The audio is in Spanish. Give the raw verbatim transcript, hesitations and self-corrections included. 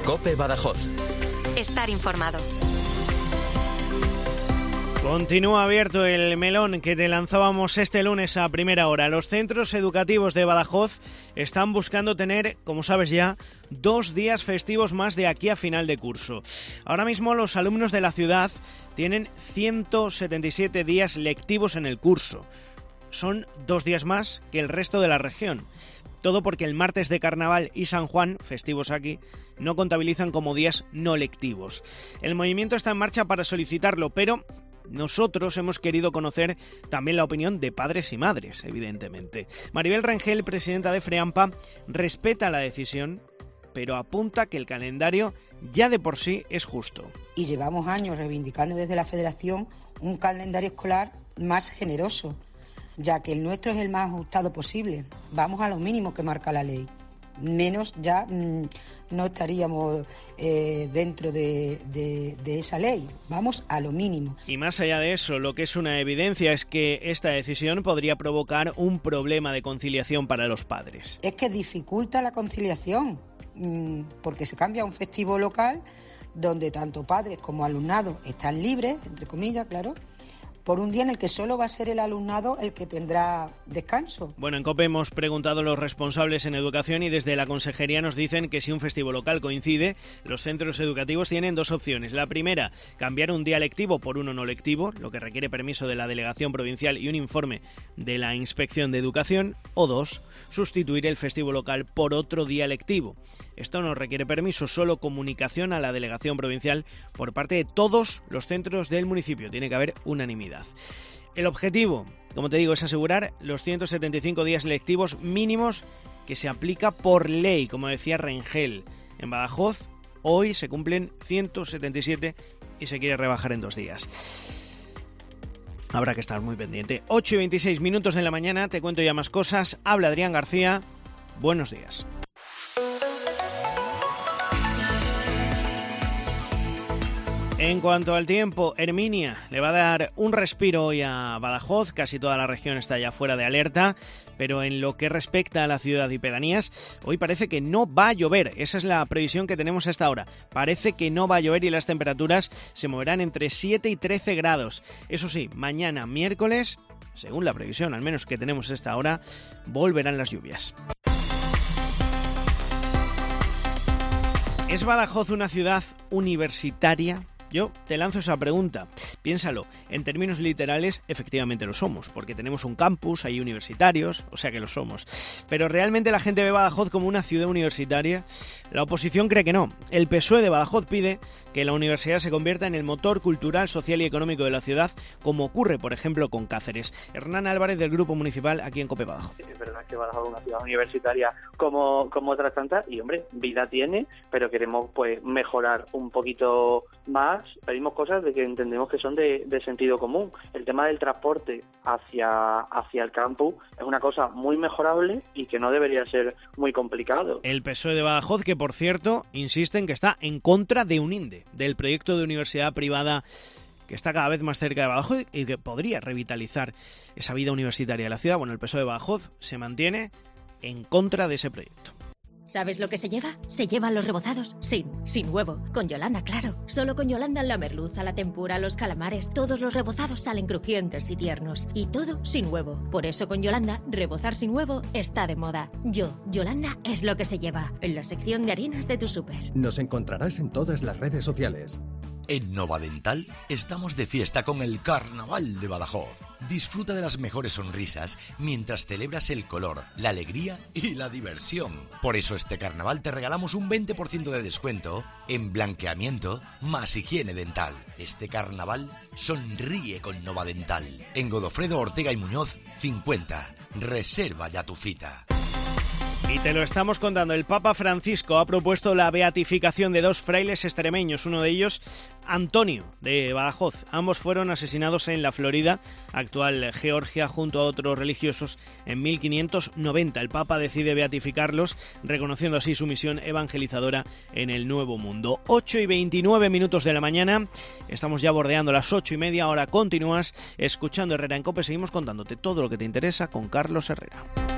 COPE Badajoz. Estar informado. Continúa abierto el melón que te lanzábamos este lunes a primera hora. Los centros educativos de Badajoz están buscando tener, como sabes ya, dos días festivos más de aquí a final de curso. Ahora mismo los alumnos de la ciudad tienen ciento setenta y siete días lectivos en el curso. Son dos días más que el resto de la región. Todo porque el martes de Carnaval y San Juan, festivos aquí, no contabilizan como días no lectivos. El movimiento está en marcha para solicitarlo, pero nosotros hemos querido conocer también la opinión de padres y madres, evidentemente. Maribel Rangel, presidenta de FREAMPA, respeta la decisión, pero apunta que el calendario ya de por sí es justo. Y llevamos años reivindicando desde la Federación un calendario escolar más generoso, ya que el nuestro es el más ajustado posible. Vamos a lo mínimo que marca la ley. Menos ya mmm, no estaríamos eh, dentro de, de, de esa ley. Vamos a lo mínimo. Y más allá de eso, lo que es una evidencia es que esta decisión podría provocar un problema de conciliación para los padres. Es que dificulta la conciliación, mmm, porque se cambia a un festivo local donde tanto padres como alumnado están libres, entre comillas, claro, por un día en el que solo va a ser el alumnado el que tendrá descanso. Bueno, en COPE hemos preguntado a los responsables en educación y desde la consejería nos dicen que si un festivo local coincide, los centros educativos tienen dos opciones. La primera, cambiar un día lectivo por uno no lectivo, lo que requiere permiso de la delegación provincial y un informe de la Inspección de Educación. O dos, sustituir el festivo local por otro día lectivo. Esto no requiere permiso, solo comunicación a la delegación provincial por parte de todos los centros del municipio. Tiene que haber unanimidad. El objetivo, como te digo, es asegurar los ciento setenta y cinco días lectivos mínimos que se aplica por ley, como decía Rangel. En Badajoz hoy se cumplen ciento setenta y siete y se quiere rebajar en dos días. Habrá que estar muy pendiente. ocho y veintiséis minutos de la mañana, te cuento ya más cosas. Habla Adrián García. Buenos días. En cuanto al tiempo, Herminia le va a dar un respiro hoy a Badajoz, casi toda la región está ya fuera de alerta, pero en lo que respecta a la ciudad y pedanías, hoy parece que no va a llover, esa es la previsión que tenemos hasta ahora, parece que no va a llover y las temperaturas se moverán entre siete y trece grados. Eso sí, mañana miércoles, según la previsión al menos que tenemos hasta ahora, volverán las lluvias. ¿Es Badajoz una ciudad universitaria? Yo te lanzo esa pregunta. Piénsalo, en términos literales, efectivamente lo somos, porque tenemos un campus, hay universitarios, o sea que lo somos. Pero ¿realmente la gente ve Badajoz como una ciudad universitaria? La oposición cree que no. El P S O E de Badajoz pide que la universidad se convierta en el motor cultural, social y económico de la ciudad, como ocurre, por ejemplo, con Cáceres. Hernán Álvarez, del Grupo Municipal, aquí en COPE Badajoz. Es verdad que Badajoz es una ciudad universitaria como, como otras tantas, y hombre, vida tiene, pero queremos pues mejorar un poquito más. Pedimos cosas de que entendemos que son de, de sentido común. El tema del transporte hacia, hacia el campus es una cosa muy mejorable y que no debería ser muy complicado. El P S O E de Badajoz, que por cierto, insiste en que está en contra de UNINDE, del proyecto de universidad privada que está cada vez más cerca de Badajoz y que podría revitalizar esa vida universitaria de la ciudad. Bueno, el P S O E de Badajoz se mantiene en contra de ese proyecto. ¿Sabes lo que se lleva? Se llevan los rebozados sin, sin huevo. Con Yolanda, claro. Solo con Yolanda la merluza, la tempura, los calamares, todos los rebozados salen crujientes y tiernos. Y todo sin huevo. Por eso con Yolanda, rebozar sin huevo está de moda. Yo, Yolanda, es lo que se lleva. En la sección de harinas de tu súper. Nos encontrarás en todas las redes sociales. En Novadental estamos de fiesta con el Carnaval de Badajoz. Disfruta de las mejores sonrisas mientras celebras el color, la alegría y la diversión. Por eso este carnaval te regalamos un veinte por ciento de descuento en blanqueamiento más higiene dental. Este carnaval sonríe con Novadental. En Godofredo Ortega y Muñoz cincuenta. Reserva ya tu cita. Y te lo estamos contando, el Papa Francisco ha propuesto la beatificación de dos frailes extremeños, uno de ellos Antonio, de Badajoz. Ambos fueron asesinados en la Florida, actual Georgia, junto a otros religiosos en mil quinientos noventa. El Papa decide beatificarlos, reconociendo así su misión evangelizadora en el Nuevo Mundo. ocho y veintinueve minutos de la mañana, estamos ya bordeando las ocho y media, ahora continúas escuchando Herrera en COPE, seguimos contándote todo lo que te interesa con Carlos Herrera.